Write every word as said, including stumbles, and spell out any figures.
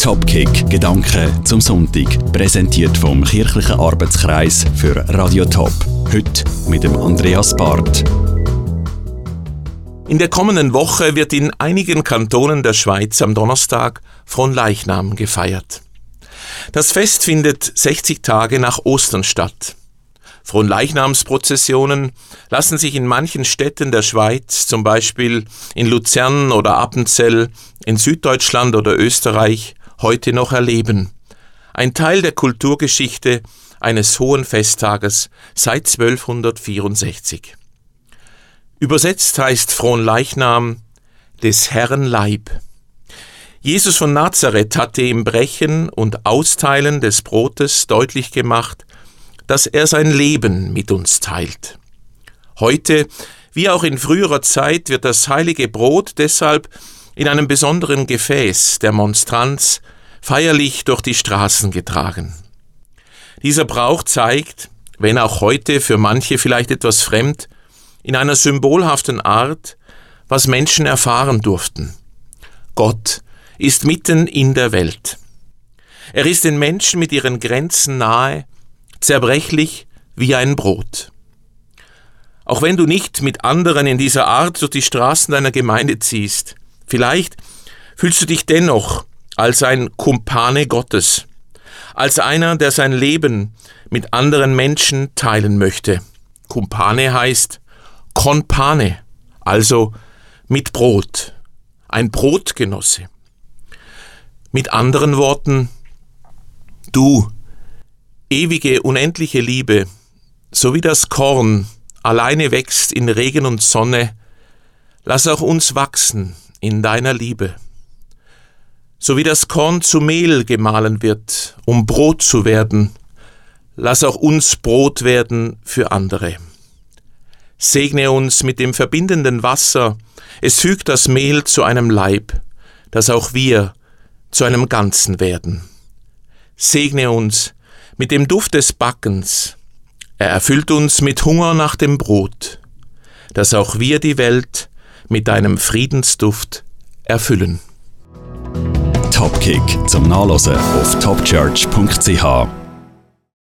Topkick Gedanken zum Sonntag. Präsentiert vom Kirchlichen Arbeitskreis für Radio Top. Heute mit dem Andreas Barth. In der kommenden Woche wird in einigen Kantonen der Schweiz am Donnerstag Fronleichnam gefeiert. Das Fest findet sechzig Tage nach Ostern statt. Fronleichnamsprozessionen lassen sich in manchen Städten der Schweiz, zum Beispiel in Luzern oder Appenzell, in Süddeutschland oder Österreich, heute noch erleben. Ein Teil der Kulturgeschichte eines hohen Festtages seit zwölfhundertvierundsechzig. Übersetzt heißt Fronleichnam des Herrn Leib. Jesus von Nazareth hatte im Brechen und Austeilen des Brotes deutlich gemacht, dass er sein Leben mit uns teilt. Heute, wie auch in früherer Zeit, wird das heilige Brot deshalb in einem besonderen Gefäß, der Monstranz, feierlich durch die Straßen getragen. Dieser Brauch zeigt, wenn auch heute für manche vielleicht etwas fremd, in einer symbolhaften Art, was Menschen erfahren durften. Gott ist mitten in der Welt. Er ist den Menschen mit ihren Grenzen nahe, zerbrechlich wie ein Brot. Auch wenn du nicht mit anderen in dieser Art durch die Straßen deiner Gemeinde ziehst, vielleicht fühlst du dich dennoch als ein Kumpane Gottes, als einer, der sein Leben mit anderen Menschen teilen möchte. Kumpane heißt Konpane, also mit Brot, ein Brotgenosse. Mit anderen Worten, du, ewige, unendliche Liebe, so wie das Korn alleine wächst in Regen und Sonne, lass auch uns wachsen in deiner Liebe. So wie das Korn zu Mehl gemahlen wird, um Brot zu werden, lass auch uns Brot werden für andere. Segne uns mit dem verbindenden Wasser, es fügt das Mehl zu einem Leib, dass auch wir zu einem Ganzen werden. Segne uns mit dem Duft des Backens, er erfüllt uns mit Hunger nach dem Brot, dass auch wir die Welt mit deinem Friedensduft erfüllen. Topkick zum Nachlesen auf topchurch punkt c h.